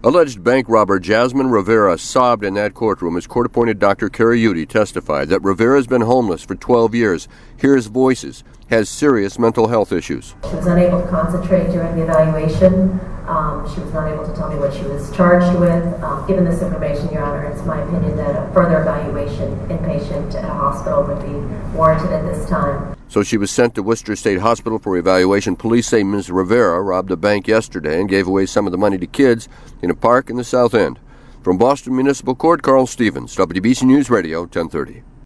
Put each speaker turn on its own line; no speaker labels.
Alleged bank robber Jasmine Rivera sobbed in that courtroom as court-appointed Dr. Carrie Udy testified that Rivera's been homeless for 12 years, hears voices, has serious mental health issues.
She was unable to concentrate during the evaluation. She was not able to tell me what she was charged with. Given this information, Your Honor, it's my opinion that a further evaluation inpatient at a hospital would be warranted at this time.
So she was sent to Worcester State Hospital for evaluation. Police say Ms. Rivera robbed a bank yesterday and gave away some of the money to kids in a park in the South End. From Boston Municipal Court, Carl Stevens, WBC News Radio, 1030.